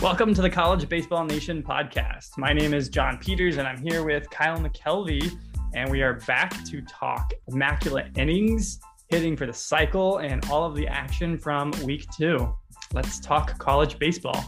Welcome to the College Baseball Nation podcast. My name is John Peters, and I'm here with Kyle McKelvey, and we are back to talk immaculate innings, hitting for the cycle, and all of the action from week 2. Let's talk college baseball.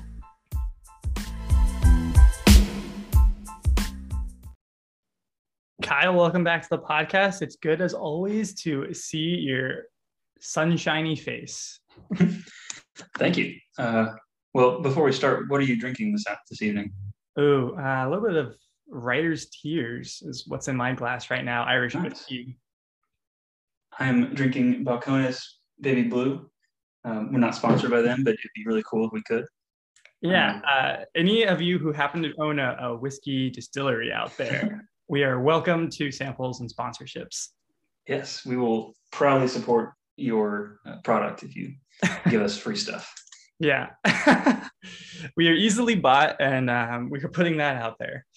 Kyle, welcome back to the podcast. It's good as always to see your sunshiny face. Thank you. Well, before we start, what are you drinking this evening? Ooh, a little bit of Writer's Tears is what's in my glass right now. Irish whiskey. I'm drinking Balcones Baby Blue. We're not sponsored by them, but it'd be really cool if we could. Yeah. Any of you who happen to own a whiskey distillery out there, we are welcome to samples and sponsorships. Yes, we will proudly support your product if you give us free stuff. Yeah, we are easily bought, and we are putting that out there.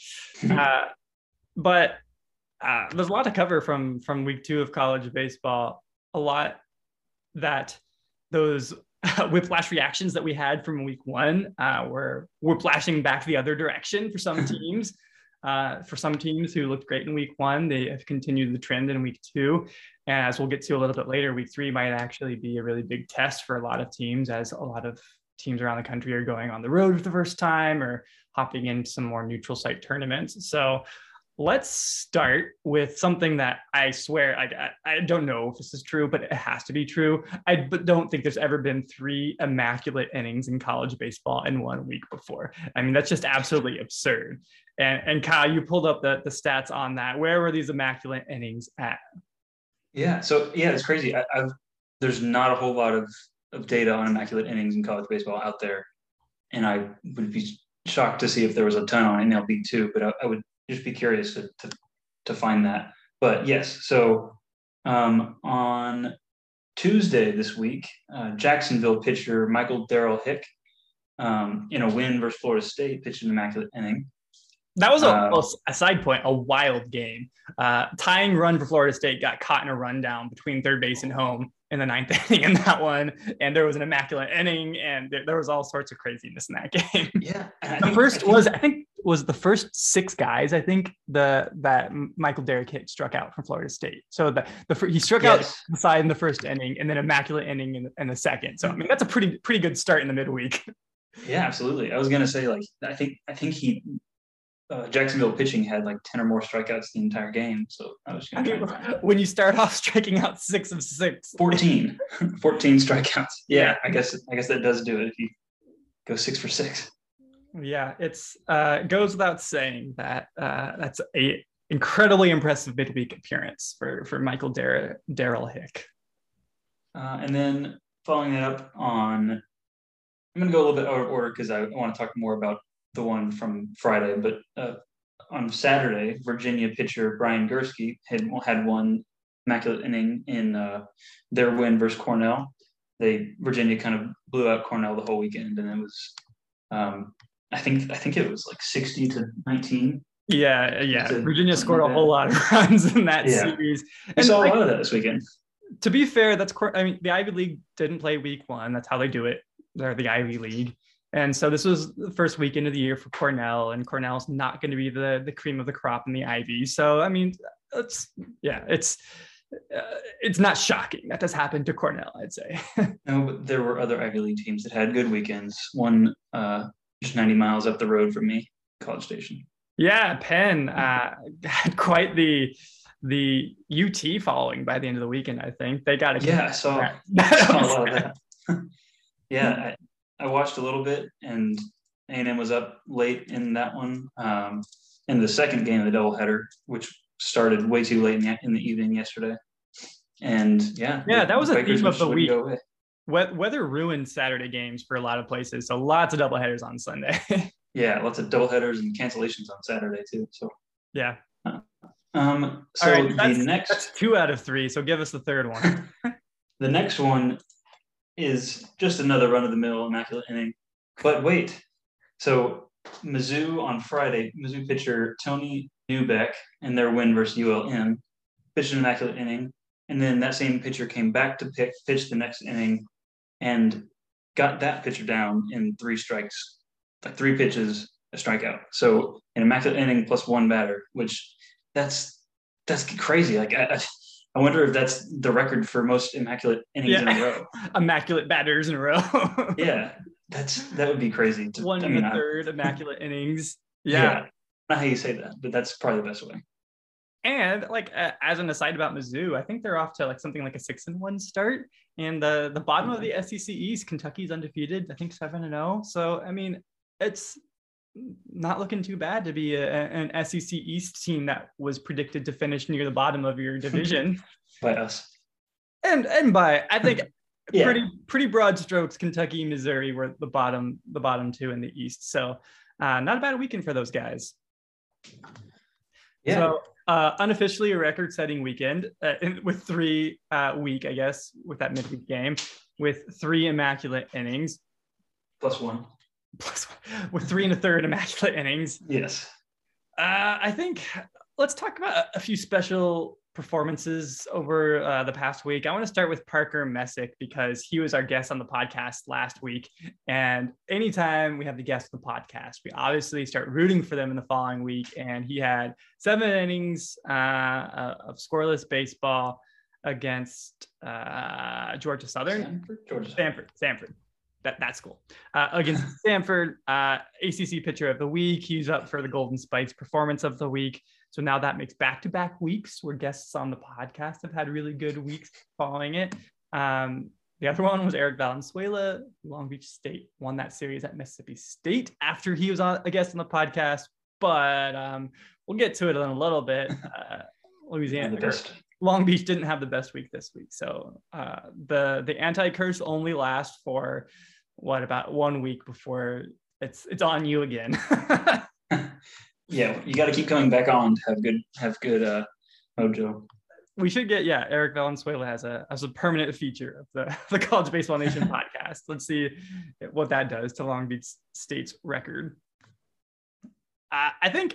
But there's a lot to cover from week 2 of college baseball. A lot that those whiplash reactions that we had from week 1 were whiplashing back the other direction for some teams. For some teams who looked great in week 1, they have continued the trend in week 2. And as we'll get to a little bit later, week 3 might actually be a really big test for a lot of teams, as a lot of teams around the country are going on the road for the first time or hopping into some more neutral site tournaments. So let's start with something that I swear, I don't know if this is true, but it has to be true. I don't think there's ever been 3 immaculate innings in college baseball in 1 week before. I mean, that's just absolutely absurd. And Kyle, you pulled up the stats on that. Where were these immaculate innings at? Yeah, so it's crazy. There's not a whole lot of data on immaculate innings in college baseball out there, and I would be shocked to see if there was a ton on MLB too. But I would just be curious to find that. But yes, so on Tuesday this week, Jacksonville pitcher Michael Darrell Hick, in a win versus Florida State, pitched an immaculate inning. That was a side point, a wild game. Tying run for Florida State got caught in a rundown between third base and home in the 9th inning in that one. And there was an immaculate inning, and there was all sorts of craziness in that game. Yeah. I think was the first 6 guys, I think, that Michael Darrell Hick struck out from Florida State. So he struck out the side in the first inning, and then immaculate inning in the second. So, I mean, that's a pretty good start in the midweek. Yeah, absolutely. I was going to say, I think he Jacksonville pitching had 10 or more strikeouts the entire game. So I was when you start off striking out 6 of 6, 14 strikeouts. Yeah, I guess that does do it if you go 6 for 6. Yeah, it's goes without saying that that's a incredibly impressive midweek appearance for Michael Darrell Hick. And then following that up I'm going to go a little bit out of order because I want to talk more about the one from Friday, but on Saturday, Virginia pitcher Brian Gursky had one immaculate inning in their win versus Cornell. Virginia kind of blew out Cornell the whole weekend, and it was I think it was 60-19. Yeah. Virginia scored a whole lot of runs in that series. I saw a lot of that this weekend. To be fair, the Ivy League didn't play week 1. That's how they do it. They're the Ivy League. And so this was the first weekend of the year for Cornell, and Cornell's not going to be the cream of the crop in the Ivy. So, I mean, it's not shocking that this happened to Cornell, I'd say. No, but there were other Ivy League teams that had good weekends. One just 90 miles up the road from me, College Station. Yeah, Penn had quite the UT following by the end of the weekend, I think. They got I saw a lot of that. Yeah, I watched a little bit, and A&M was up late in that one. In the second game of the doubleheader, which started way too late in the evening yesterday. And that was a theme of the week. Weather ruined Saturday games for a lot of places, so lots of doubleheaders on Sunday. Yeah, lots of doubleheaders and cancellations on Saturday too. So yeah. So right, that's 2 out of 3. So give us the third one. The next one is just another run-of-the-mill immaculate inning. But wait, so Mizzou on Friday, Mizzou pitcher Tony Newbeck in their win versus ULM pitched an immaculate inning, and then that same pitcher came back to pitch the next inning and got that pitcher down in 3 strikes like 3 pitches, a strikeout. So an immaculate inning plus 1 batter, which that's crazy. Like I wonder if that's the record for most immaculate innings in a row. Immaculate batters in a row. Yeah, that would be crazy. One in the third immaculate innings. Yeah. Not how you say that, but that's probably the best way. And like as an aside about Mizzou, I think they're off to like something like a 6-1 start. And the bottom of the SEC East, Kentucky's undefeated. I think 7-0. So I mean, it's not looking too bad to be an SEC East team that was predicted to finish near the bottom of your division by us. And by I think pretty broad strokes, Kentucky, Missouri were the bottom 2 in the East. So not a bad weekend for those guys. Yeah. So unofficially a record-setting weekend with 3 week, I guess, with that midweek game, with 3 immaculate innings. Plus one. With 3 1/3 immaculate innings. Yes. I think let's talk about a few special performances over the past week. I want to start with Parker Messick because he was our guest on the podcast last week. And anytime we have the guest on the podcast, we obviously start rooting for them in the following week. And he had 7 innings of scoreless baseball against Georgia Southern. Stanford. That's cool. Against Stanford, ACC Pitcher of the Week. He's up for the Golden Spikes Performance of the Week. So now that makes back-to-back weeks where guests on the podcast have had really good weeks following it. The other one was Eric Valenzuela. Long Beach State won that series at Mississippi State after he was a guest on the podcast. But we'll get to it in a little bit. Long Beach didn't have the best week this week. So the anti-curse only lasts for about 1 week before it's on you again. Yeah, you got to keep coming back on to have good mojo. We should get Eric Valenzuela as a permanent feature of the College Baseball Nation podcast. Let's see what that does to Long Beach State's record. I think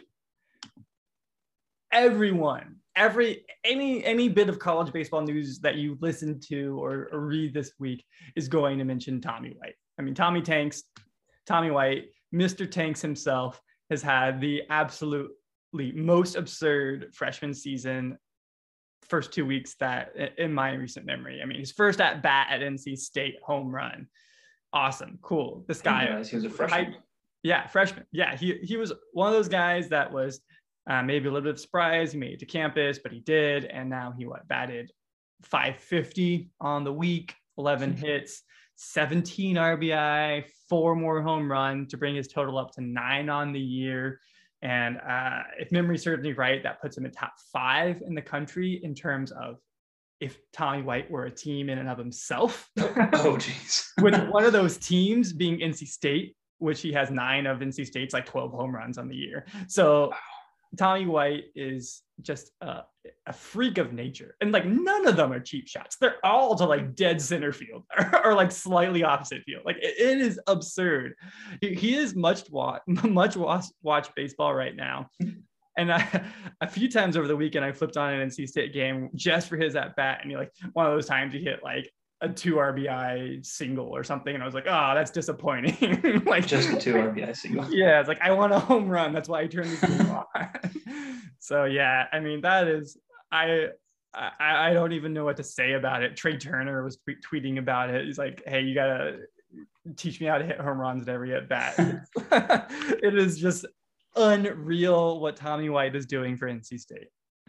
everyone, any bit of college baseball news that you listen to or read this week is going to mention Tommy White. I mean, Tommy White, Mr. Tanks himself, has had the absolutely most absurd freshman season, first 2 weeks that in my recent memory. I mean, his first at bat at NC State, home run. Awesome. Cool. This guy. He was a freshman. Freshman. Yeah. He was one of those guys that was maybe a little bit of surprise. He made it to campus, but he did. And now he batted .550 on the week, 11 hits, 17 RBI, 4 more home runs to bring his total up to 9 on the year. And if memory serves me right, that puts him in top 5 in the country in terms of if Tommy White were a team in and of himself. Oh, geez. With one of those teams being NC State, which he has 9 of NC State's, like 12 home runs on the year. So Tommy White is just a freak of nature. And like none of them are cheap shots. They're all to like dead center field or like slightly opposite field. Like it is absurd. He is much watch baseball right now. And a few times over the weekend, I flipped on an NC State game just for his at bat. And he one of those times he hit like a 2 RBI single or something. And I was like, oh, that's disappointing. Like just a 2 RBI single. Yeah. It's like, I want a home run. That's why I turned this game on. So yeah, I mean, that is, I don't even know what to say about it. Trey Turner was tweeting about it. He's like, hey, you got to teach me how to hit home runs at every at bat. It is just unreal what Tommy White is doing for NC State.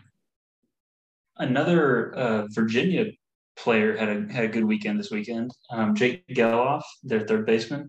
Another Virginia player had a good weekend this weekend. Jake Geloff, their third baseman.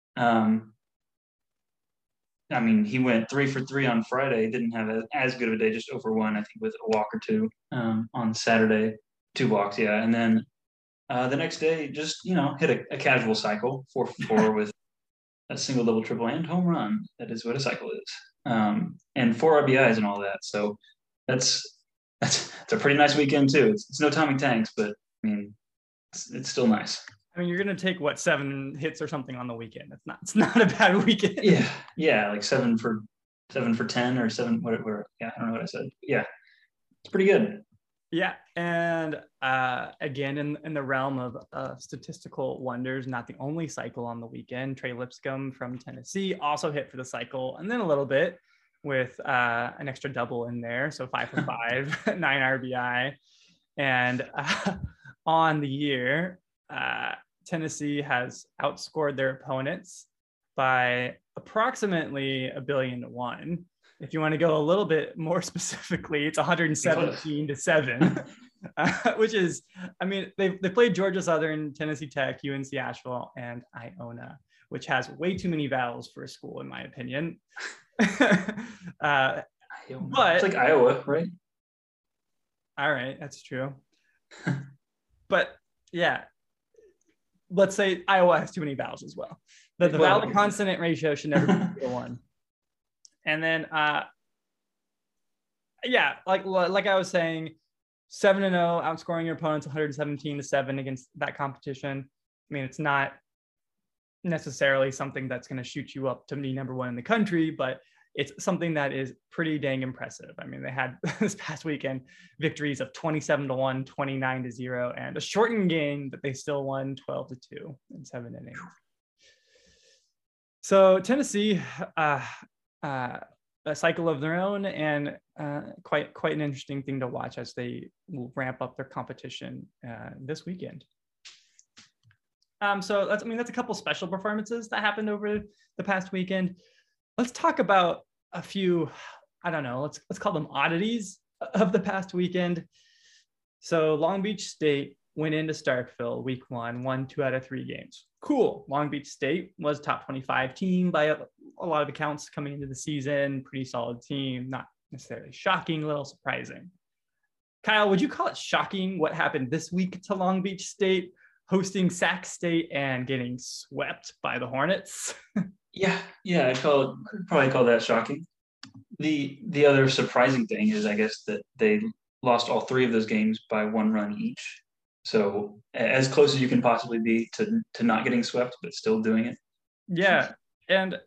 I mean, he went 3 for 3 on Friday. Didn't have as good of a day, just over 1, I think, with a walk or 2 on Saturday. 2 walks, yeah. And then the next day, just, hit a casual cycle, 4 for 4 with a single, double, triple, and home run. That is what a cycle is. And 4 RBIs and all that. So that's a pretty nice weekend, too. It's no Tommy Tanks, but, I mean, it's still nice. I mean, you're going to take 7 hits or something on the weekend. It's not a bad weekend. Yeah, like 7 for 10 or 7, whatever. Yeah, I don't know what I said. Yeah, it's pretty good. Yeah, and again, in the realm of statistical wonders, not the only cycle on the weekend. Trey Lipscomb from Tennessee also hit for the cycle, and then a little bit with an extra double in there, so 5 for 5, 9 RBI, and on the year, Tennessee has outscored their opponents by approximately 1,000,000,000 to 1. If you want to go a little bit more specifically, it's 117-7, which is, I mean, they played Georgia Southern, Tennessee Tech, UNC Asheville, and Iona, which has way too many vowels for a school, in my opinion. But it's like Iowa, right? All right, that's true. But yeah, let's say Iowa has too many vowels as well. The vowel to consonant ratio should never be 1. And then, yeah, like I was saying, 7-0, outscoring your opponents 117-7 against that competition. I mean, it's not necessarily something that's going to shoot you up to be number 1 in the country, but it's something that is pretty dang impressive. I mean, they had this past weekend victories of 27-1, 29-0, and a shortened game that they still won 12-2 in 7 innings. So Tennessee, a cycle of their own, and quite an interesting thing to watch as they will ramp up their competition this weekend. So that's a couple special performances that happened over the past weekend. Let's talk about a few, I don't know, let's call them oddities of the past weekend. So Long Beach State went into Starkville week 1, won 2 out of 3 games. Cool. Long Beach State was top 25 team by a lot of accounts coming into the season. Pretty solid team. Not necessarily shocking, a little surprising. Kyle, would you call it shocking what happened this week to Long Beach State, hosting Sac State and getting swept by the Hornets? Yeah, I'd probably call that shocking. The other surprising thing is, I guess, that they lost all 3 of those games by 1 run each. So as close as you can possibly be to not getting swept, but still doing it. Yeah, and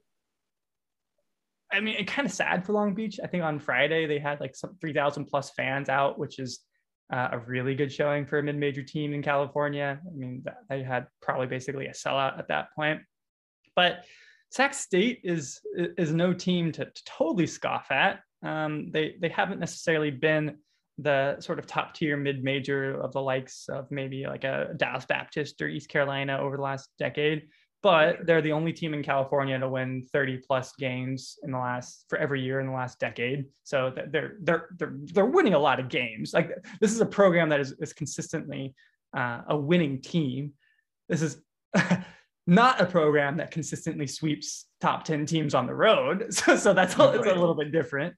I mean, it's kind of sad for Long Beach. I think on Friday they had like some 3,000 plus fans out, which is a really good showing for a mid-major team in California. I mean, they had probably basically a sellout at that point. But Sac State is no team to totally scoff at. They haven't necessarily been the sort of top tier mid-major of the likes of maybe like a Dallas Baptist or East Carolina over the last decade, but they're the only team in California to win 30 plus games for every year in the last decade. So they're winning a lot of games. Like, this is a program that is consistently a winning team. This is not a program that consistently sweeps top 10 teams on the road. So that's it's a little bit different.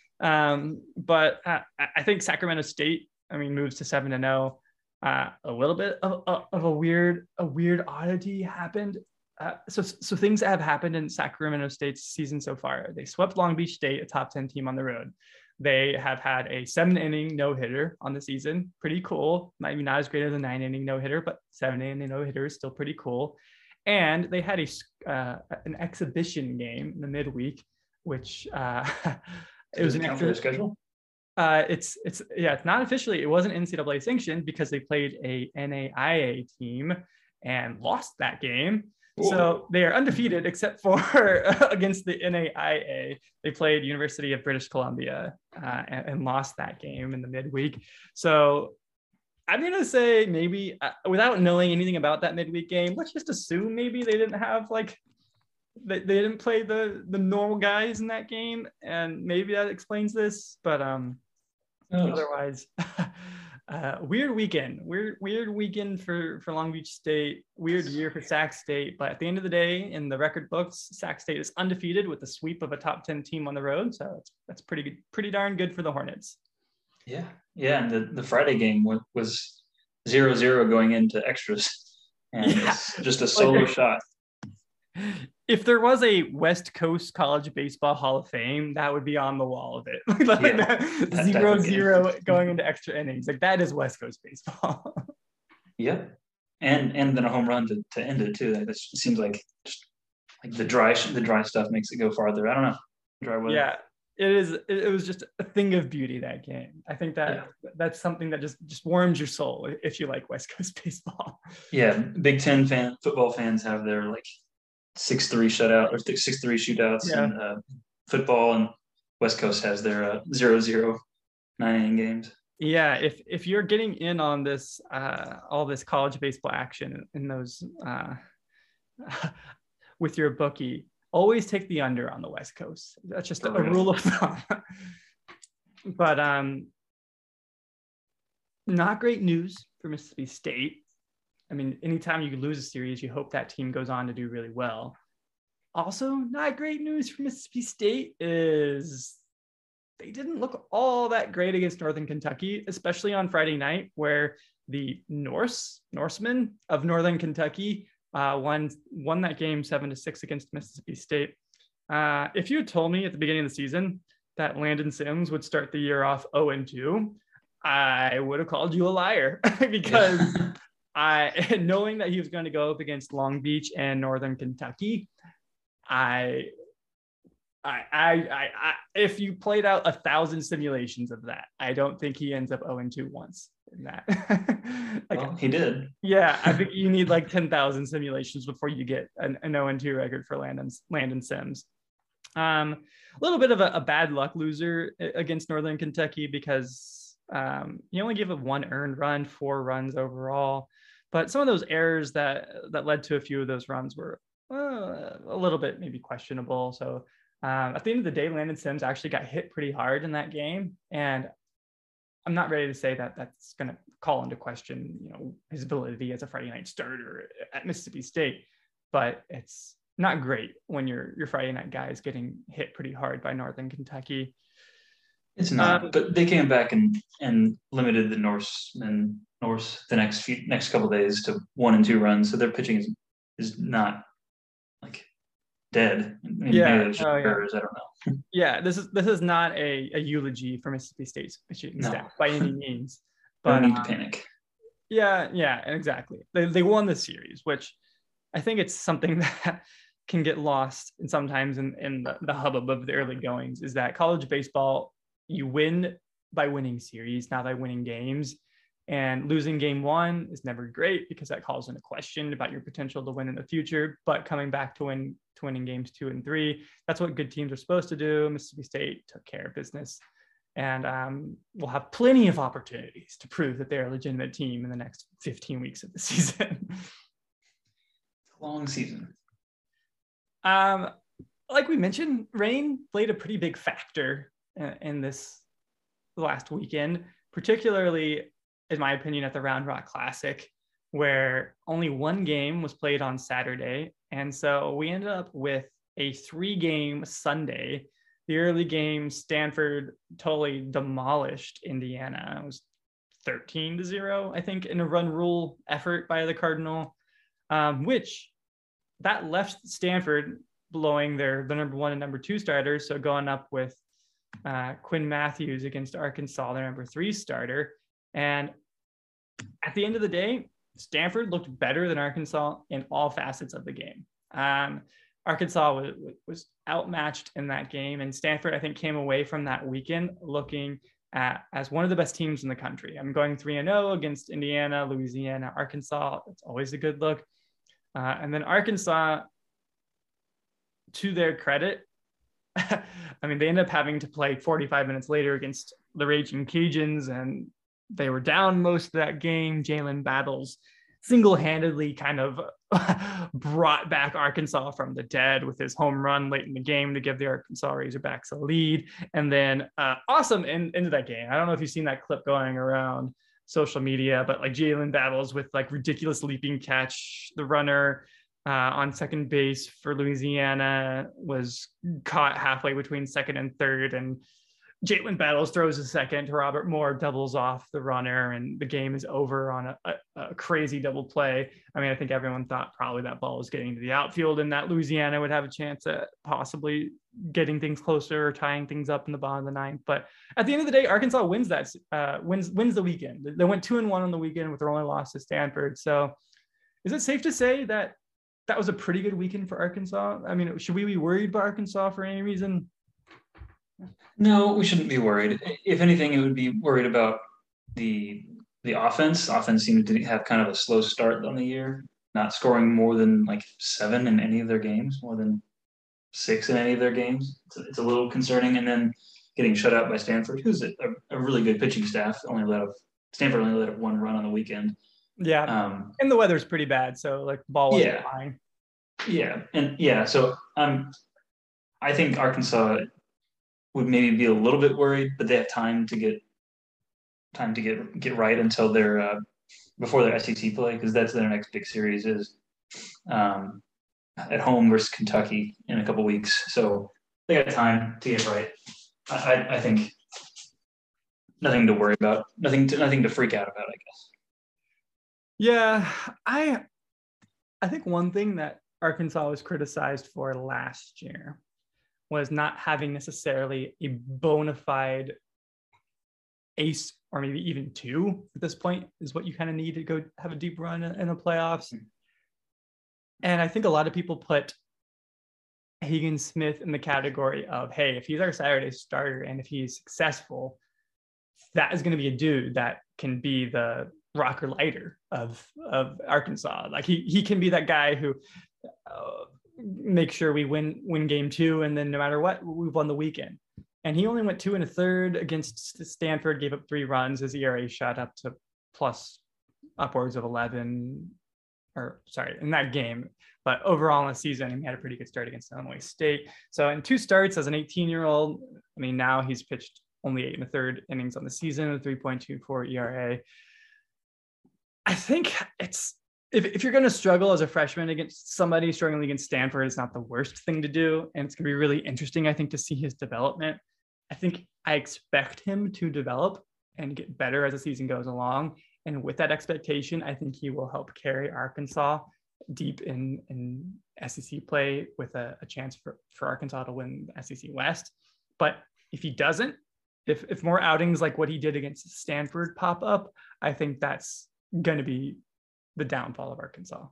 But I think Sacramento State, moves to 7-0. A little bit of a weird oddity happened. So things that have happened in Sacramento State's season so far. They swept Long Beach State, a top 10 team on the road. They have had a 7-inning no-hitter on the season. Pretty cool. Maybe not as great as a 9-inning no-hitter, but 7-inning no-hitter is still pretty cool. And they had an exhibition game in the midweek, which it was an extra schedule. It's not officially. It wasn't NCAA sanctioned because they played a NAIA team and lost that game. Ooh. So they are undefeated except for against the NAIA. They played University of British Columbia and lost that game in the midweek. So I'm going to say maybe without knowing anything about that midweek game, let's just assume maybe they didn't have they didn't play the normal guys in that game, and maybe that explains this. But otherwise, weird weekend for Long Beach State. Weird year for Sac State. But at the end of the day, in the record books, Sac State is undefeated with the sweep of a top 10 team on the road. So that's pretty good, pretty darn good for the Hornets. Yeah, and the Friday game was 0-0 going into extras, and it's just a solo shot. If there was a West Coast College Baseball Hall of Fame, that would be on the wall of it. 0-0 going into extra innings. Like, that is West Coast baseball. Yeah. And then a home run to end it too. It seems like just like the dry stuff makes it go farther. I don't know. Dry weather. Yeah. It was just a thing of beauty, that game. I think that that's something that just warms your soul if you like West Coast baseball. Yeah, Big Ten football fans have their like 6-3 shutout or 6-3 shootouts, Yeah. and football, and West Coast has their 0-0 9-inning games. Yeah, if you're getting in on this all this college baseball action in those with your bookie, always take the under on the West Coast. That's just a rule of thumb. But not great news for Mississippi State. I mean, anytime you lose a series, you hope that team goes on to do really well. Also, not great news for Mississippi State is they didn't look all that great against Northern Kentucky, especially on Friday night, where the Norsemen of Northern Kentucky won that game 7-6 against Mississippi State. If you had told me at the beginning of the season that Landon Sims would start the year off 0-2, I would have called you a liar because knowing that he was going to go up against Long Beach and Northern Kentucky, if you played out 1,000 simulations of that, I don't think he ends up 0-2 once in that. Well, he did. Yeah, I think you need like 10,000 simulations before you get an 0-2 record for Landon Sims. A little bit of a bad luck loser against Northern Kentucky because he only gave up 1 earned run, 4 runs overall. But some of those errors that led to a few of those runs were a little bit maybe questionable. So at the end of the day, Landon Sims actually got hit pretty hard in that game. And I'm not ready to say that that's going to call into question, his ability as a Friday night starter at Mississippi State. But it's not great when your Friday night guy is getting hit pretty hard by Northern Kentucky. It's not, but they came back and limited the Norse the next couple of days to 1 and 2 runs. So their pitching is not like dead. Maybe errors, I don't know. Yeah, this is not a eulogy for Mississippi State's pitching staff by any means. But no need to panic. Yeah, exactly. They won the series, which I think it's something that can get lost and sometimes in the hubbub of the early goings, is that college baseball, you win by winning series, not by winning games. And losing game 1 is never great because that calls into question about your potential to win in the future. But coming back to winning games 2 and 3, that's what good teams are supposed to do. Mississippi State took care of business, and we'll have plenty of opportunities to prove that they're a legitimate team in the next 15 weeks of the season. It's a long season. Like we mentioned, rain played a pretty big factor in this last weekend, particularly in my opinion at the Round Rock Classic, where only 1 game was played on Saturday. And so we ended up with a 3-game Sunday. The early game, Stanford totally demolished Indiana. It was 13-0, I think, in a run rule effort by the Cardinal, which that left Stanford blowing the number 1 and number 2 starters. So going up with Quinn Matthews against Arkansas, their number 3 starter. And at the end of the day, Stanford looked better than Arkansas in all facets of the game. Arkansas was outmatched in that game, and Stanford, I think, came away from that weekend looking as one of the best teams in the country. I'm going 3-0 against Indiana, Louisiana, Arkansas. It's always a good look. And then Arkansas, to their credit, I mean, they ended up having to play 45 minutes later against the Raging Cajuns, and they were down most of that game. Jalen Battles single-handedly kind of brought back Arkansas from the dead with his home run late in the game to give the Arkansas Razorbacks a lead. And then awesome into that game. I don't know if you've seen that clip going around social media, but like Jalen Battles with like ridiculous leaping catch. The runner on second base for Louisiana was caught halfway between second and third, and Jalen Battles throws a second to Robert Moore, doubles off the runner, and the game is over on a crazy double play. I mean, I think everyone thought probably that ball was getting to the outfield and that Louisiana would have a chance at possibly getting things closer or tying things up in the bottom of the 9th. But at the end of the day, Arkansas wins wins the weekend. They went 2-1 on the weekend with their only loss to Stanford. So is it safe to say that that was a pretty good weekend for Arkansas? I mean, should we be worried about Arkansas for any reason? No, we shouldn't be worried. If anything, it would be worried about the the offense. Offense seemed to have kind of a slow start on the year, not scoring more than like 7 in any of their games, more than 6 in any of their games. It's a little concerning. And then getting shut out by Stanford, who's a really good pitching staff. Stanford only let up 1 run on the weekend. Yeah, and the weather's pretty bad, so like ball wasn't Yeah, flying. yeah, and yeah. So I think Arkansas would maybe be a little bit worried, but they have time to get right until their before their SEC play, because that's their next big series is um, at home versus Kentucky in a couple weeks. So they got time to get right. I think nothing to worry about, nothing to freak out about, I guess. Yeah, I think one thing that Arkansas was criticized for last year was not having necessarily a bona fide ace, or maybe even two at this point, is what you kind of need to go have a deep run in the playoffs. And I think a lot of people put Hagen Smith in the category of, hey, if he's our Saturday starter and if he's successful, that is going to be a dude that can be the rocker lighter of Arkansas. Like he can be that guy who make sure we win game 2, and then no matter what, we've won the weekend. And he only went 2 1/3 against Stanford, gave up 3 runs. His ERA shot up to plus upwards of 11, or sorry, in that game. But overall in the season, he had a pretty good start against Illinois State. So in 2 starts as an 18-year-old, I mean, now he's pitched only 8 1/3 innings on the season, a 3.24 ERA. I think it's, if you're going to struggle as a freshman against somebody struggling against Stanford, it's not the worst thing to do. And it's going to be really interesting, I think, to see his development. I think I expect him to develop and get better as the season goes along. And with that expectation, I think he will help carry Arkansas deep in SEC play with a chance for Arkansas to win the SEC West. But if he doesn't, if more outings like what he did against Stanford pop up, I think that's going to be the downfall of Arkansas.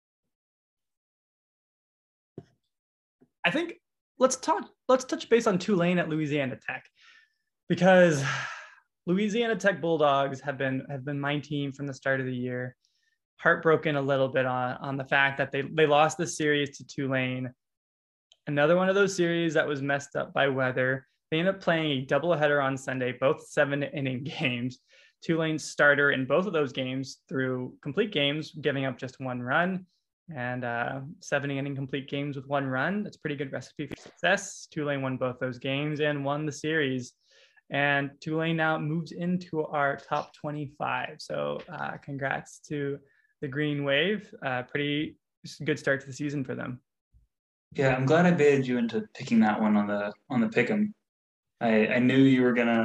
I think let's touch base on Tulane at Louisiana Tech, because Louisiana Tech Bulldogs have been my team from the start of the year. Heartbroken a little bit on the fact that they lost this series to Tulane. Another one of those series that was messed up by weather. They ended up playing a doubleheader on Sunday, both 7-inning games. Tulane's starter in both of those games threw complete games, giving up just 1 run, and 7-inning complete games with 1 run. That's a pretty good recipe for success. Tulane won both those games and won the series. And Tulane now moves into our top 25. So congrats to the Green Wave. Pretty good start to the season for them. Yeah, I'm glad I baited you into picking that one on the pick'em. I knew you were gonna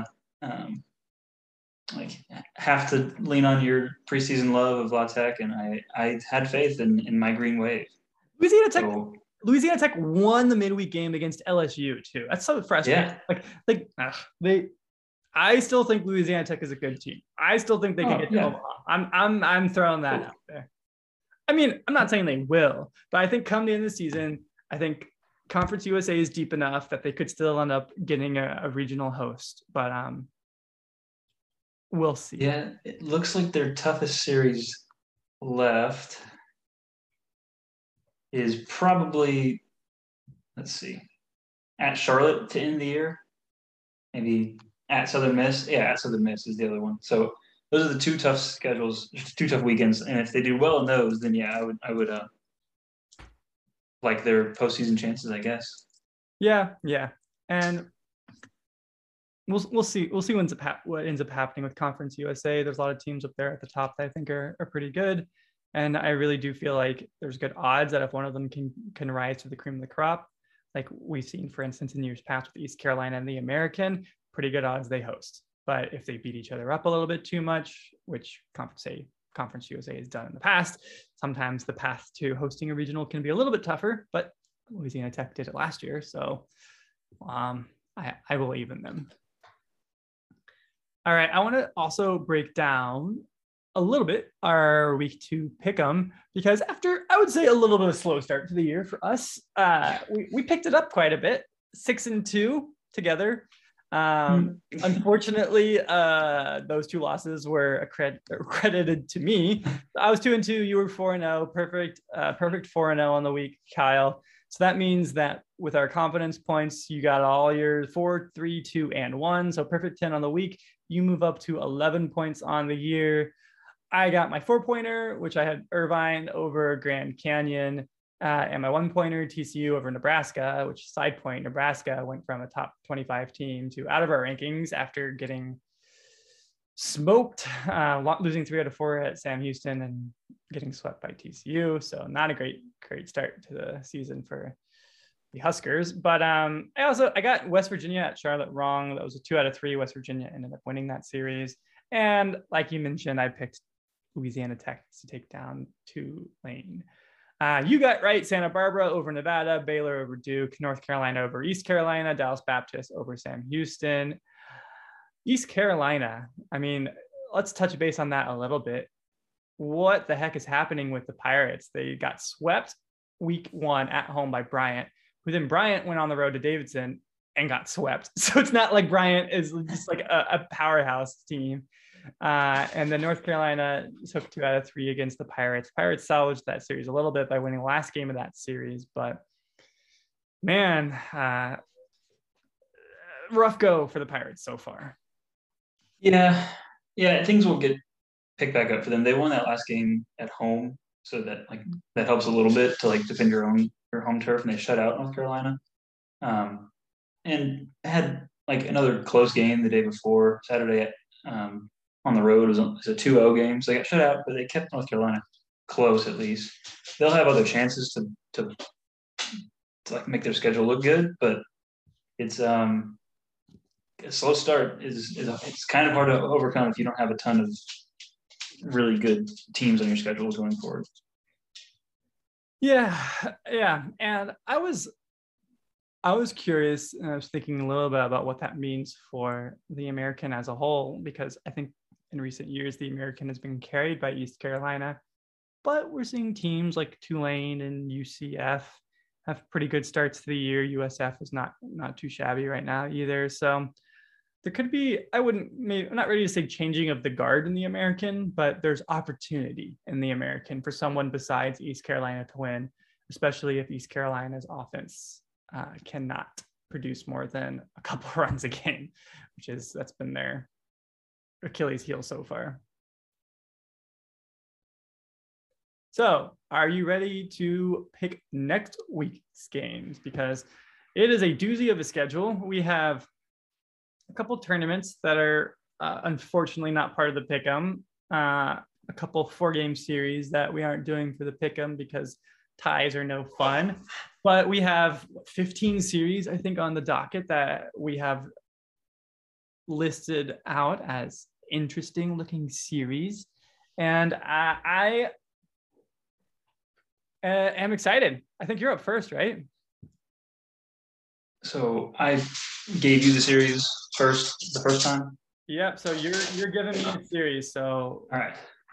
have to lean on your preseason love of La Tech, and I had faith in my Green Wave. Louisiana Tech won the midweek game against LSU too. That's so frustrating. Yeah. I still think Louisiana Tech is a good team. I still think they can get to Omaha. I'm throwing that out there. I mean, I'm not saying they will, but I think come the end of the season, I think Conference USA is deep enough that they could still end up getting a regional host. But we'll see. Yeah, it looks like their toughest series left is probably, let's see, at Charlotte to end the year, maybe at Southern Miss. Yeah, at Southern Miss is the other one. So those are the 2 tough schedules, 2 tough weekends. And if they do well in those, then yeah, I would like their postseason chances, I guess. Yeah, and we'll see what ends up happening with Conference USA. There's a lot of teams up there at the top that I think are pretty good, and I really do feel like there's good odds that if one of them can rise to the cream of the crop, like we've seen, for instance, in years past with East Carolina and the American, pretty good odds they host. But if they beat each other up a little bit too much, which Conference USA has done in the past, sometimes the path to hosting a regional can be a little bit tougher, but Louisiana Tech did it last year. So I will even them. All right. I want to also break down a little bit our week 2 pick'em, because after, I would say, a little bit of a slow start to the year for us, we picked it up quite a bit. 6-2 together. Unfortunately, those 2 losses were credited to me. I was 2-2. You were 4-0. Perfect 4-0 on the week, Kyle. So that means that with our confidence points, you got all your 4, 3, 2, and 1. So perfect 10 on the week. You move up to 11 points on the year. I got my 4-pointer, which I had Irvine over Grand Canyon, and my 1-pointer, TCU over Nebraska, which side point, Nebraska went from a top 25 team to out of our rankings after getting smoked, losing 3 out of 4 at Sam Houston and getting swept by TCU. So not a great start to the season for the Huskers. But I got West Virginia at Charlotte wrong. That was a 2 out of 3. West Virginia ended up winning that series. And like you mentioned, I picked Louisiana Tech to take down Tulane. You got right, Santa Barbara over Nevada, Baylor over Duke, North Carolina over East Carolina, Dallas Baptist over Sam Houston. East Carolina, I mean, let's touch base on that a little bit. What the heck is happening with the Pirates? They got swept week 1 at home by Bryant, who then Bryant went on the road to Davidson and got swept. So it's not like Bryant is just like a powerhouse team. And then North Carolina took 2 out of 3 against the Pirates. Pirates salvaged that series a little bit by winning the last game of that series. But man, rough go for the Pirates so far. Yeah, things will get picked back up for them. They won that last game at home, so that helps a little bit to defend your home turf, and they shut out North Carolina. And had another close game the day before, Saturday on the road. It was a 2-0 game, so they got shut out, but they kept North Carolina close at least. They'll have other chances to make their schedule look good, but it's a slow start it's kind of hard to overcome if you don't have a ton of really good teams on your schedule going forward. Yeah. And I was curious, and I was thinking a little bit about what that means for the American as a whole, because I think in recent years, the American has been carried by East Carolina, but we're seeing teams like Tulane and UCF have pretty good starts to the year. USF is not too shabby right now either. So there could be, I'm not ready to say changing of the guard in the American, but there's opportunity in the American for someone besides East Carolina to win, especially if East Carolina's offense cannot produce more than a couple runs a game, that's been their Achilles heel so far. So are you ready to pick next week's games? Because it is a doozy of a schedule. We have a couple tournaments that are unfortunately not part of the Pick'em, a couple 4-game series that we aren't doing for the Pick'em because ties are no fun. But we have 15 series, I think, on the docket that we have listed out as interesting looking series. And I am excited. I think you're up first, right? So I gave you the series the first time? Yep. So you're giving me the series. So all right.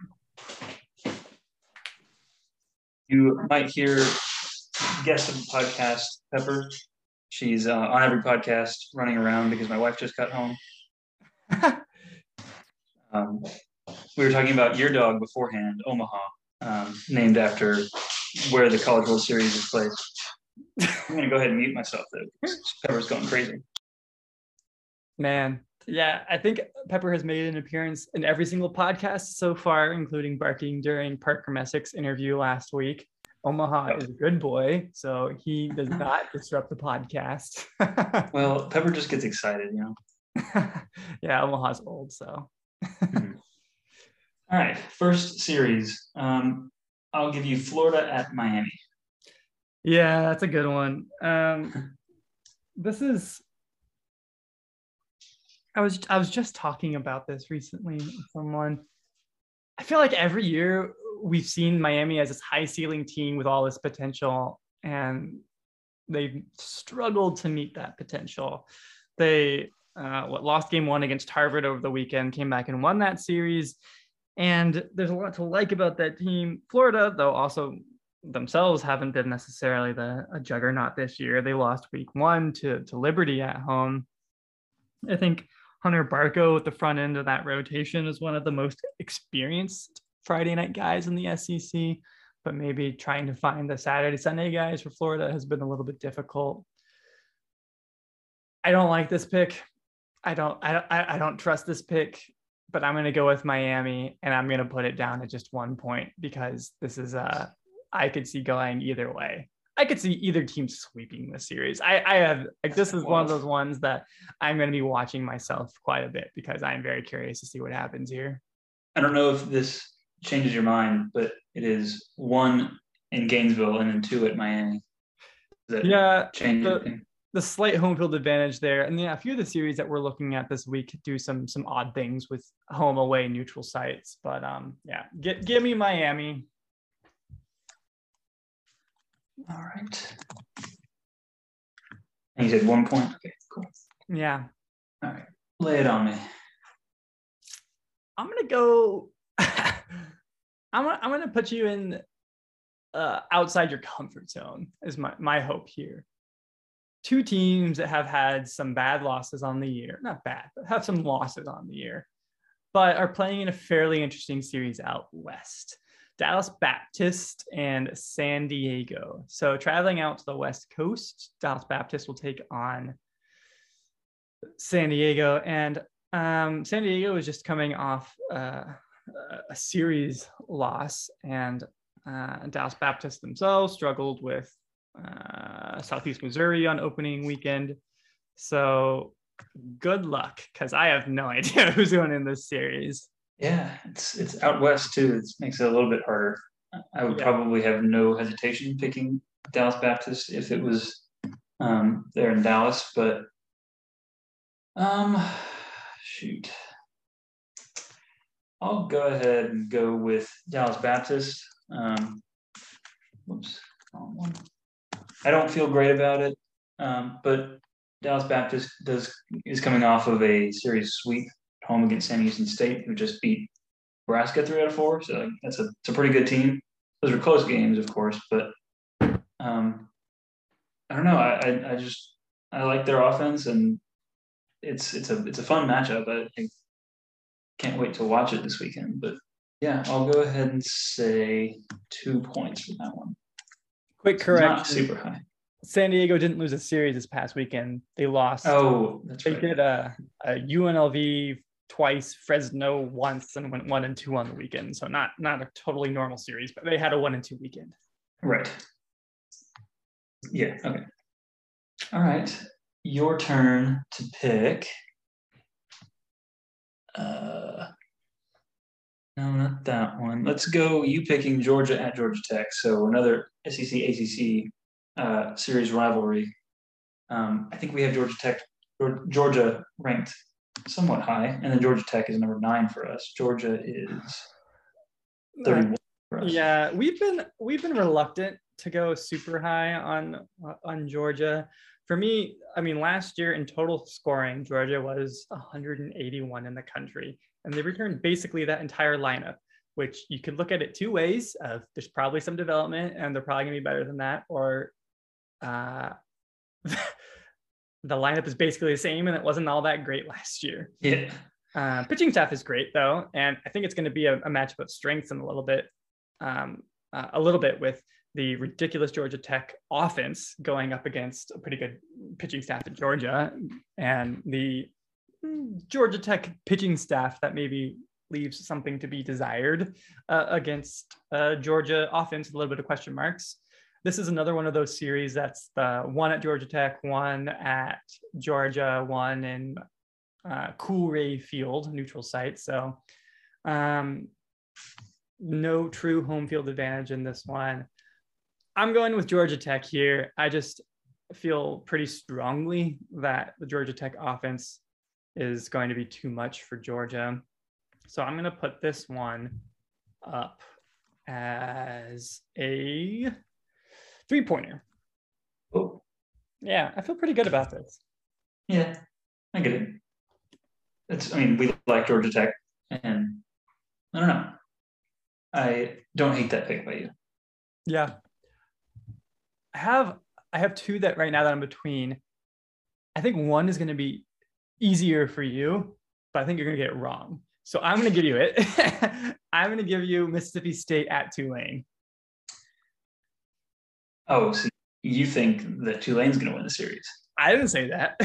You might hear guest of the podcast, Pepper. She's on every podcast running around because my wife just got home. We were talking about your dog beforehand, Omaha, named after where the College World Series is played. I'm going to go ahead and mute myself, though, because Pepper's going crazy. Man, yeah, I think Pepper has made an appearance in every single podcast so far, including barking during Parker Messick's interview last week. Omaha is a good boy, so he does not disrupt the podcast. Well, Pepper just gets excited, you know? Yeah, Omaha's old, so. All right, first series. I'll give you Florida at Miami. Yeah, that's a good one. This is. I was just talking about this recently with someone. I feel like every year we've seen Miami as this high ceiling team with all this potential, and they've struggled to meet that potential. They lost game 1 against Harvard over the weekend, came back and won that series. And there's a lot to like about that team. Florida, though, also themselves haven't been necessarily a juggernaut this year. They lost week 1 to Liberty at home. I think Hunter Barco at the front end of that rotation is one of the most experienced Friday night guys in the SEC, but maybe trying to find the Saturday, Sunday guys for Florida has been a little bit difficult. I don't like this pick. I don't trust this pick, but I'm going to go with Miami, and I'm going to put it down at just 1 point because this is I could see going either way. I could see either team sweeping this series. I have like, this is one of those ones that I'm going to be watching myself quite a bit because I'm very curious to see what happens here. I don't know if this changes your mind, but it is 1 in Gainesville and then 2 at Miami. Yeah, the slight home field advantage there, and a few of the series that we're looking at this week do some odd things with home, away, neutral sites. But yeah, give me Miami. All right. And you said 1 point. Okay, cool. Yeah. All right, lay it on me. I'm gonna go. I'm gonna put you in outside your comfort zone. Is my hope here. 2 teams that have had some bad losses on the year, not bad, but have some losses on the year, but are playing in a fairly interesting series out west. Dallas Baptist and San Diego. So traveling out to the West Coast, Dallas Baptist will take on San Diego. And San Diego is just coming off a series loss, and Dallas Baptist themselves struggled with Southeast Missouri on opening weekend. So good luck, because I have no idea who's going in this series. Yeah, it's out west too. It makes it a little bit harder. I would probably have no hesitation picking Dallas Baptist if it was there in Dallas, but shoot. I'll go ahead and go with Dallas Baptist. Whoops, wrong one. I don't feel great about it, but Dallas Baptist is coming off of a series sweep home against Sam Houston State, who just beat Nebraska 3 out of 4. So it's a pretty good team. Those are close games, of course, but I don't know. I like their offense, and it's a fun matchup. I can't wait to watch it this weekend. But yeah, I'll go ahead and say 2 points for that one. Quick correction. Not super high. San Diego didn't lose a series this past weekend. They lost. Oh, that's right. They did a UNLV twice, Fresno once, and went 1-2 on the weekend. So not a totally normal series, but they had a 1-2 weekend. Right. Yeah. Okay. All right. Your turn to pick. No, not that one. Let's go. You picking Georgia at Georgia Tech. So another SEC ACC series rivalry. I think we have Georgia ranked somewhat high, and then Georgia Tech is number 9 for us. Georgia is 31 for us. Yeah, we've been reluctant to go super high on Georgia. For me, I mean, last year in total scoring, Georgia was 181 in the country, and they returned basically that entire lineup, which you could look at it 2 ways. There's probably some development, and they're probably going to be better than that, or the lineup is basically the same, and it wasn't all that great last year. Yeah. Pitching staff is great, though, and I think it's going to be a matchup of strengths and a little bit with the ridiculous Georgia Tech offense going up against a pretty good pitching staff at Georgia, and the Georgia Tech pitching staff that maybe leaves something to be desired against Georgia offense, a little bit of question marks. This is another one of those series that's the 1 at Georgia Tech, 1 at Georgia, 1 in Coolray Field, neutral site. So no true home field advantage in this one. I'm going with Georgia Tech here. I just feel pretty strongly that the Georgia Tech offense is going to be too much for Georgia. So I'm going to put this one up as a 3-pointer. Oh. Yeah, I feel pretty good about this. Yeah, I get it. We like Georgia Tech, and I don't know. I don't hate that pick by you. Yeah. I have 2 that right now that I'm between. I think one is going to be easier for you, but I think you're going to get it wrong. So I'm going to give you it. I'm going to give you Mississippi State at Tulane. Oh, so you think that Tulane's going to win the series? I didn't say that.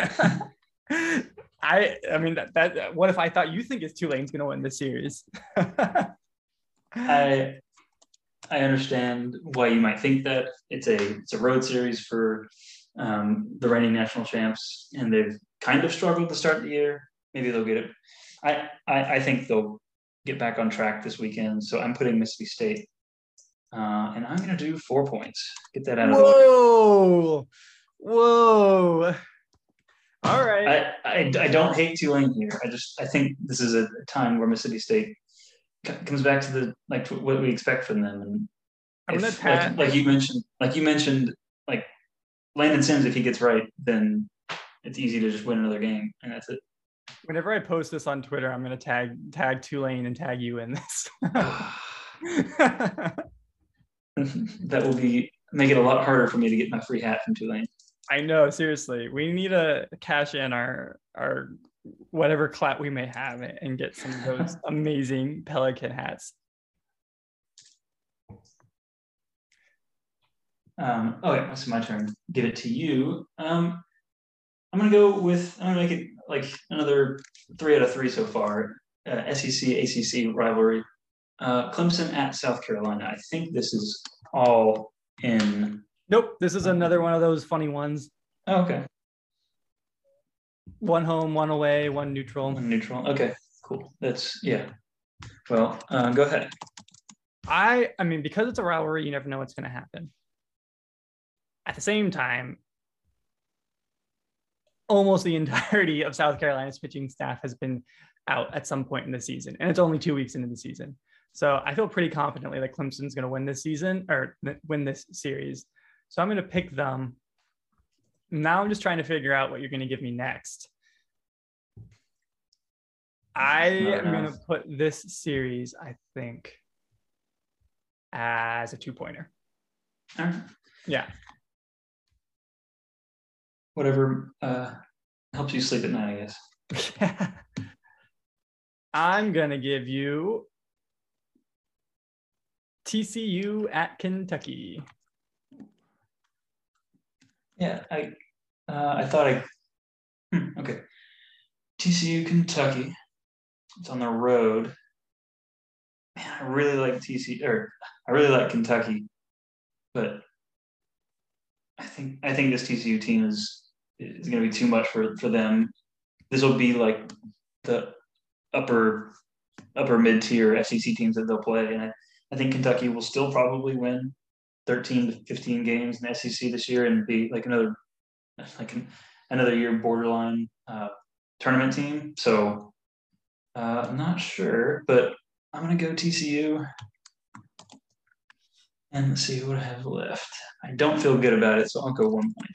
I mean that what if I thought you think Tulane's going to win the series? I understand why you might think that. It's a road series for the reigning national champs, and they've kind of struggled to start the year. Maybe they'll get it. I think they'll get back on track this weekend. So I'm putting Mississippi State, and I'm going to do 4 points. Get that out of the way. Whoa! All right. I don't hate Tulane here. I think this is a time where Mississippi State comes back to what we expect from them. And if, like you mentioned, like Landon Sims, if he gets right, then it's easy to just win another game, and that's it. Whenever I post this on Twitter, I'm going to tag Tulane and tag you in this. That will make it a lot harder for me to get my free hat from Tulane. I know, seriously. We need to cash in our whatever clout we may have and get some of those amazing Pelican hats. Okay, it's my turn. Give it to you. I'm gonna make it like another 3 out of 3 so far. SEC ACC rivalry. Clemson at South Carolina. I think this is all in. Nope, this is another one of those funny ones. Oh, okay. One home, one away, one neutral. One neutral. Okay, cool. That's Well, go ahead. I mean, because it's a rivalry, you never know what's going to happen. At the same time, almost the entirety of South Carolina's pitching staff has been out at some point in the season, and it's only 2 weeks into the season. So I feel pretty confidently that Clemson's going to win this season or win this series. So I'm going to pick them. Now I'm just trying to figure out what you're going to give me next. I am going to put this series, I think, as a 2-pointer. Yeah. Whatever helps you sleep at night, I guess. I'm going to give you TCU at Kentucky. Yeah, I thought okay. TCU, Kentucky. It's on the road. Man, I really like I really like Kentucky, but I think this TCU team is going to be too much for them. This will be like the upper mid-tier SEC teams that they'll play, and I think Kentucky will still probably win 13 to 15 games in the SEC this year and be like another year borderline tournament team. So I'm not sure, but I'm going to go TCU. And let's see what I have left. I don't feel good about it, so I'll go 1 point.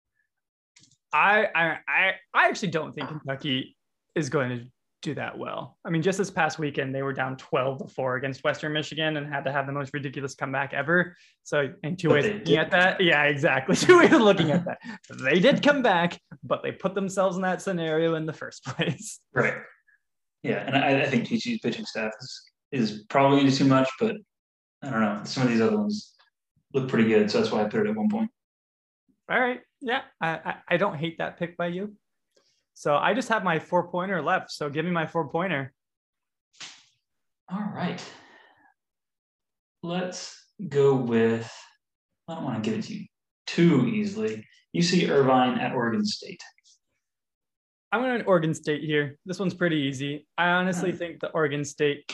I actually don't think Kentucky is going to do that well. I mean, just this past weekend, they were down 12-4 against Western Michigan and had to have the most ridiculous comeback ever. So in 2 ways of looking at that, yeah, exactly. 2 ways of looking at that. They did come back, but they put themselves in that scenario in the first place. Right. Yeah, and I think TCU's pitching staff is probably going to do too much, but I don't know. Some of these other ones look pretty good, so that's why I put it at 1 point. All right. Yeah, I don't hate that pick by you. So I just have my 4-pointer left. So give me my 4-pointer. All right. Let's go with, I don't want to give it to you too easily. UC Irvine at Oregon State. I'm going to Oregon State here. This one's pretty easy. I honestly think that Oregon State,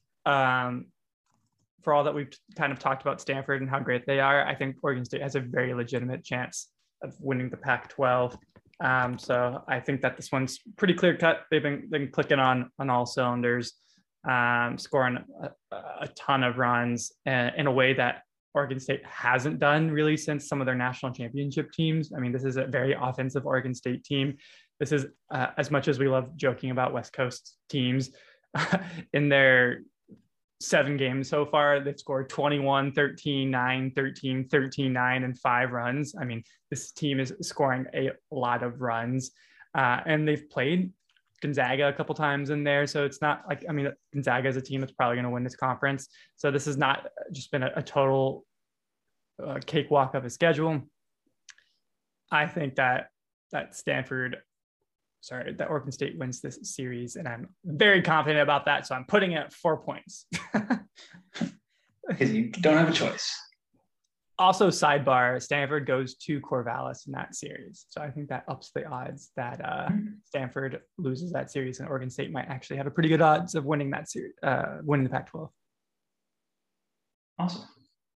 for all that we've kind of talked about Stanford and how great they are, I think Oregon State has a very legitimate chance of winning the Pac-12. So I think that this one's pretty clear cut. They've been clicking on all cylinders, scoring a ton of runs in a way that Oregon State hasn't done really since some of their national championship teams. I mean, this is a very offensive Oregon State team. This is as much as we love joking about West Coast teams in their 7 games so far, they've scored 21, 13, 9, 13, 13, 9, and 5 runs. I mean, this team is scoring a lot of runs. And they've played Gonzaga a couple times in there. So it's not like, I mean, Gonzaga is a team that's probably going to win this conference. So this has not just been a total cakewalk of a schedule. I think that Oregon State wins this series, and I'm very confident about that. So I'm putting it at 4 points. Because you don't have a choice. Also, sidebar, Stanford goes to Corvallis in that series. So I think that ups the odds that Stanford loses that series, and Oregon State might actually have a pretty good odds of winning that series, winning the Pac-12. Awesome.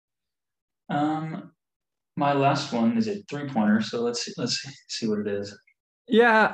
My last one is a 3-pointer. So let's see what it is. Yeah,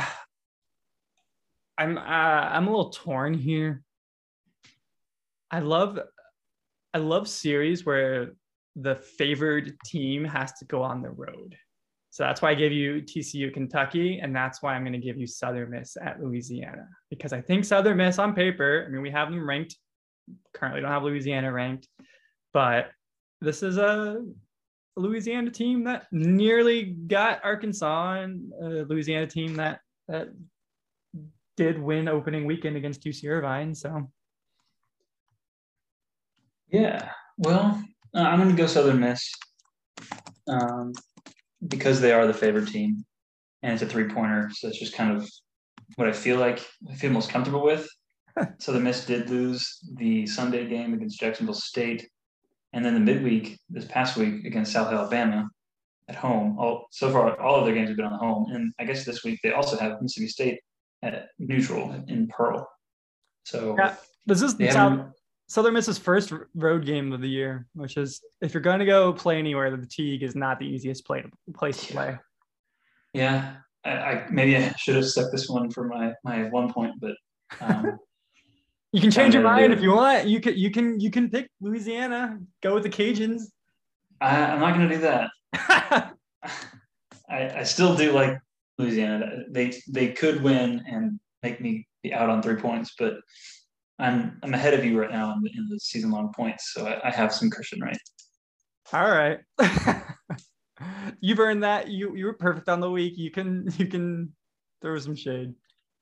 I'm a little torn here. I love series where the favored team has to go on the road. So that's why I gave you TCU Kentucky, and that's why I'm going to give you Southern Miss at Louisiana, because I think Southern Miss on paper, I mean, we have them ranked. Currently don't have Louisiana ranked, but this is a Louisiana team that nearly got Arkansas, and a Louisiana team that did win opening weekend against UC Irvine. So yeah, well, I'm going to go Southern Miss because they are the favorite team, and it's a 3-pointer. So it's just kind of what I feel most comfortable with. Southern Miss did lose the Sunday game against Jacksonville State, and then the midweek this past week against South Alabama at home. So far, all of their games have been on the home, and I guess this week they also have Mississippi State at neutral in Pearl. So yeah, this is Southern Miss's first road game of the year, which is, if you're going to go play anywhere, the Teague is not the easiest place to play. Yeah, I maybe I should have stuck this one for my 1 point, but you can change your mind if you want. You can pick Louisiana, go with the Cajuns. I'm not going to do that. I still do like Louisiana. They could win and make me be out on 3 points, but I'm ahead of you right now in the season long points, so I have some cushion, right? All right. You've earned that. You were perfect on the week. You can throw some shade.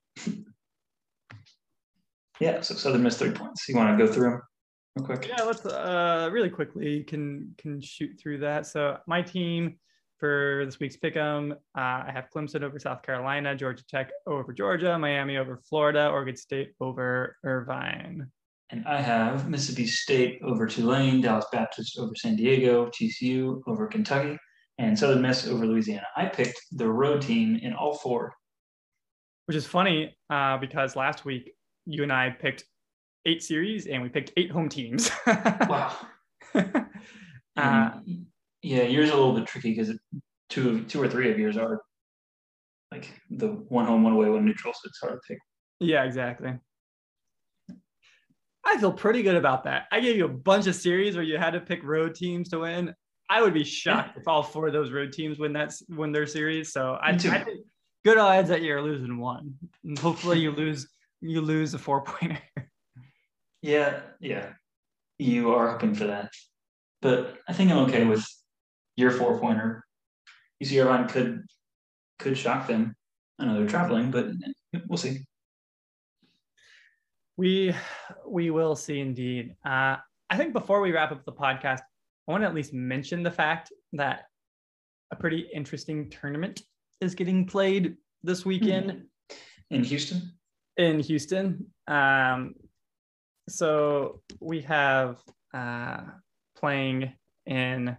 Yeah, so Southern Miss 3 points. You want to go through them real quick? Yeah, let's really quickly can shoot through that. So my team for this week's pick'em, I have Clemson over South Carolina, Georgia Tech over Georgia, Miami over Florida, Oregon State over Irvine. And I have Mississippi State over Tulane, Dallas Baptist over San Diego, TCU over Kentucky, and Southern Miss over Louisiana. I picked the road team in all 4. Which is funny because last week you and I picked 8 series and we picked 8 home teams. Wow. Yeah, yours are a little bit tricky because two or three of yours are like the one home, one away, one neutral, so it's hard to pick. Yeah, exactly. I feel pretty good about that. I gave you a bunch of series where you had to pick road teams to win. I would be shocked if all 4 of those road teams win their series. So I think good odds that you're losing one. And hopefully you lose a 4-pointer. Yeah. You are hoping for that. But I think I'm okay with your 4-pointer. UC Irvine could shock them. I know they're traveling, but we'll see. We will see indeed. I think before we wrap up the podcast, I want to at least mention the fact that a pretty interesting tournament is getting played this weekend. In Houston? In Houston. So we have playing in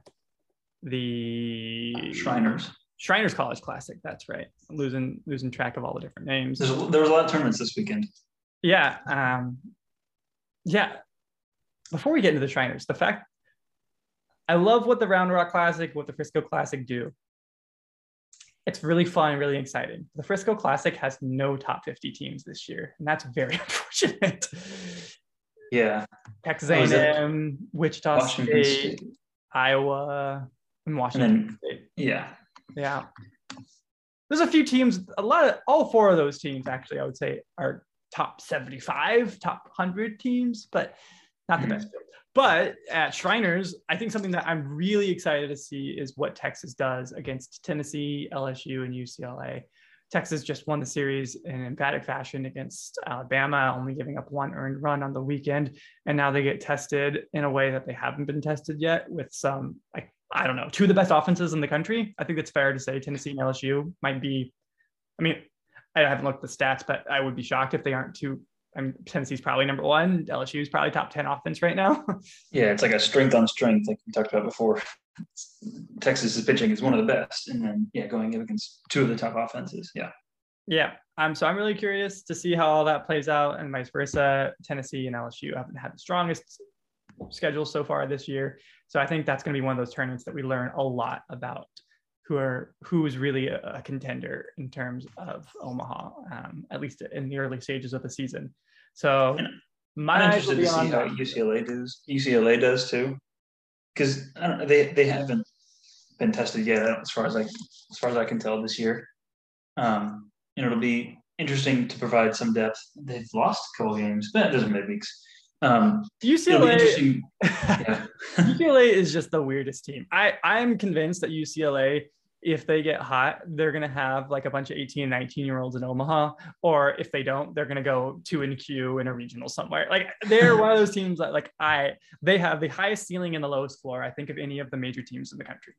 the Shriners College Classic. That's right. I'm losing track of all the different names. There was a lot of tournaments this weekend. Yeah. Before we get into the Shriners, I love what the Round Rock Classic, what the Frisco Classic do. It's really fun, really exciting. The Frisco Classic has no top 50 teams this year, and that's very unfortunate. Yeah. Texas A&M, Wichita State, Iowa, and Washington State. Yeah. There's a few teams, all 4 of those teams, actually, I would say, are top 75, top 100 teams, but not the best field. But at Shriners, I think something that I'm really excited to see is what Texas does against Tennessee, LSU, and UCLA. Texas just won the series in emphatic fashion against Alabama, only giving up 1 earned run on the weekend. And now they get tested in a way that they haven't been tested yet with some, like, I don't know, 2 of the best offenses in the country. I think it's fair to say Tennessee and LSU might be, I mean, I haven't looked at the stats, but I would be shocked if they aren't 2. I mean, Tennessee's probably number 1. LSU is probably top 10 offense right now. Yeah, it's like a strength on strength, like we talked about before. Texas's pitching is one of the best, and then going up against 2 of the top offenses. Yeah. So I'm really curious to see how all that plays out, and vice versa. Tennessee and LSU haven't had the strongest schedule so far this year, so I think that's going to be one of those tournaments that we learn a lot about who is really a contender in terms of Omaha, at least in the early stages of the season. So I'm interested to see how UCLA does too, because they haven't been tested yet as far as I can tell this year. It'll be interesting to provide some depth. They've lost a couple games, but those are midweeks. UCLA, yeah. UCLA is just the weirdest team. I'm convinced that UCLA, if they get hot, they're going to have like a bunch of 18 and 19-year-olds in Omaha, or if they don't, they're going to go 2-Q in a regional somewhere. Like, they're one of those teams that they have the highest ceiling and the lowest floor, I think, of any of the major teams in the country.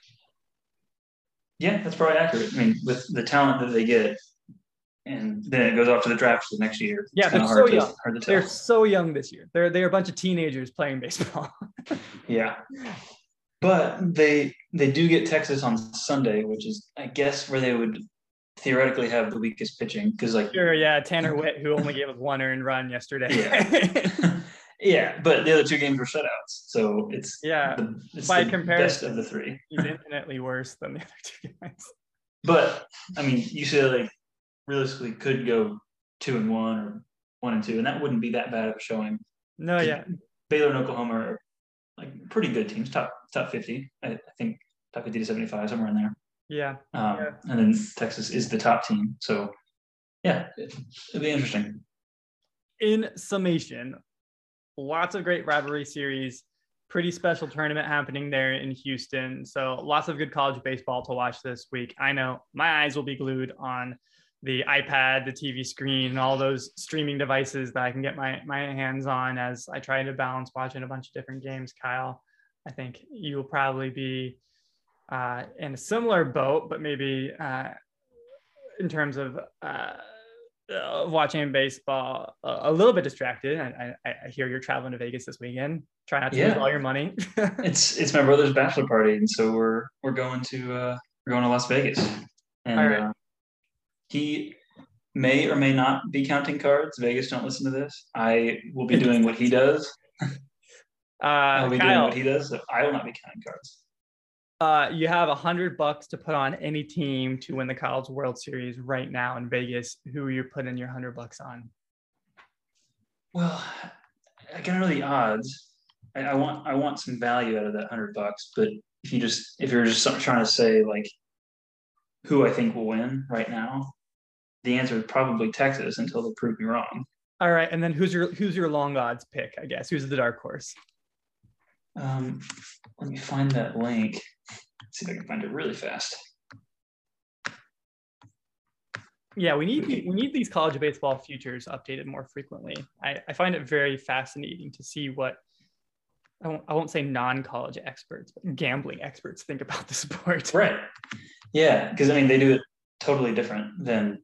Yeah, that's probably accurate. I mean, with the talent that they get, and then it goes off to the draft the next year. Yeah, they're so young. They're so young this year. They're a bunch of teenagers playing baseball. Yeah. But they do get Texas on Sunday, which is, I guess, where they would theoretically have the weakest pitching. Because Tanner Witt, who only gave us 1 earned run yesterday. Yeah. Yeah, but the other 2 games were shutouts, so it's by comparison, best of the 3. He's infinitely worse than the other 2 guys. But I mean, UCLA realistically could go 2-1 or 1-2, and that wouldn't be that bad of a showing. No, yeah. Baylor and Oklahoma are like pretty good teams, top 50. I think top 50 to 75, somewhere in there. Yeah. And then Texas is the top team, so yeah, it'll be interesting. In summation, lots of great rivalry series, pretty special tournament happening there in Houston. So lots of good college baseball to watch this week. I know my eyes will be glued on the iPad, the TV screen, and all those streaming devices that I can get my hands on as I try to balance watching a bunch of different games. Kyle, I think you will probably be in a similar boat, but maybe in terms of watching baseball a little bit distracted. I hear you're traveling to Vegas this weekend. Try not to lose all your money. It's my brother's bachelor party, and so we're going to Las Vegas, and all right. He may or may not be counting cards. Vegas, don't listen to this. I will be doing what he does. I'll be doing what he does. So I will not be counting cards. You have $100 to put on any team to win the College World Series right now in Vegas. Who are you putting your $100 on? Well, I can know the odds. I want some value out of that $100. But if you're just trying to say like who I think will win right now, the answer is probably Texas until they prove me wrong. All right, and then who's your long odds pick? I guess who's the dark horse? Let me find that link. Let's see if I can find it really fast. Yeah, we need these college baseball futures updated more frequently. I find it very fascinating to see what I won't say non-college experts, but gambling experts think about the sport. Right. Yeah, because I mean they do it totally different than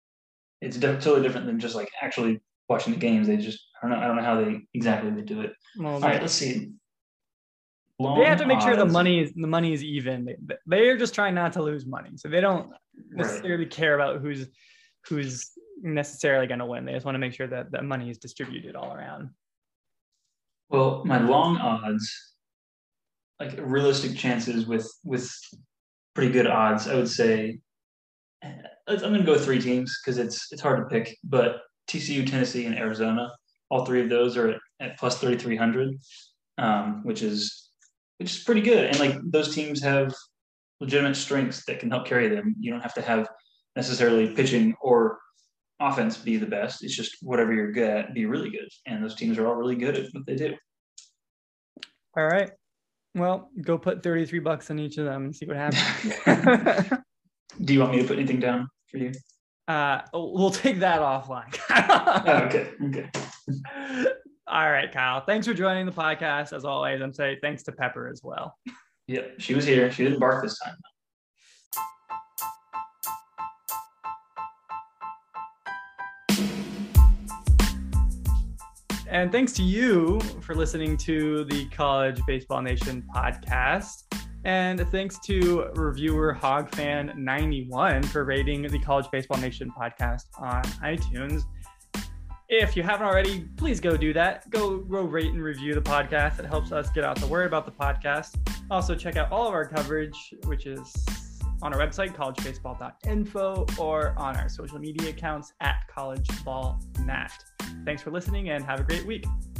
just like actually watching the games. They just I don't know how they do it. Well, all right, let's see. They have to make sure the money is even. They are just trying not to lose money, so they don't necessarily care about who's necessarily going to win. They just want to make sure that the money is distributed all around. Well, my long odds, like realistic chances with pretty good odds, I would say I'm going to go 3 teams because it's hard to pick. But TCU, Tennessee, and Arizona, all 3 of those are at plus 3,300, which is pretty good. And like those teams have legitimate strengths that can help carry them. You don't have to have necessarily pitching or offense be the best. It's just whatever you're good at, be really good. And those teams are all really good at what they do. All right. Well, go put $33 on each of them and see what happens. Do you want me to put anything down? for you? We'll take that offline. Oh, okay. All right, Kyle. Thanks for joining the podcast. As always, I'm saying thanks to Pepper as well. Yep, she was here. She didn't bark this time. And thanks to you for listening to the College Baseball Nation podcast. And thanks to reviewer HogFan91 for rating the College Baseball Nation podcast on iTunes. If you haven't already, please go do that. Go rate and review the podcast. It helps us get out the word about the podcast. Also, check out all of our coverage, which is on our website, collegebaseball.info, or on our social media accounts at collegeballnat. Thanks for listening and have a great week.